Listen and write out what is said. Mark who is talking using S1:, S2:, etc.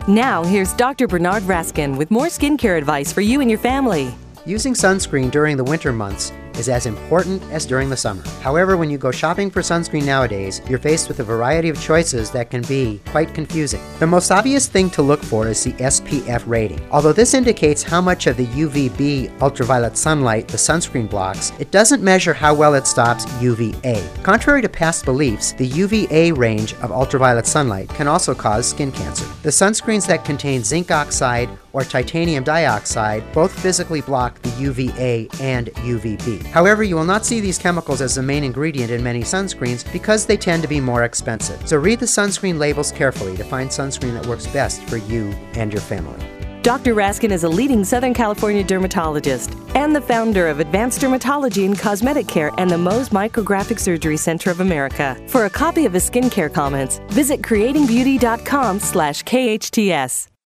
S1: Now, here's Dr. Bernard Raskin with more skincare advice for you and your family.
S2: Using sunscreen during the winter months is as important as during the summer. However, when you go shopping for sunscreen nowadays, you're faced with a variety of choices that can be quite confusing. The most obvious thing to look for is the SPF rating. Although this indicates how much of the UVB ultraviolet sunlight the sunscreen blocks, it doesn't measure how well it stops UVA. Contrary to past beliefs, the UVA range of ultraviolet sunlight can also cause skin cancer. The sunscreens that contain zinc oxide or titanium dioxide both physically block the UVA and UVB. However, you will not see these chemicals as the main ingredient in many sunscreens because they tend to be more expensive. So read the sunscreen labels carefully to find sunscreen that works best for you and your family.
S1: Dr. Raskin is a leading Southern California dermatologist and the founder of Advanced Dermatology and Cosmetic Care and the Mohs Micrographic Surgery Center of America. For a copy of his skincare comments, visit creatingbeauty.com/KHTS.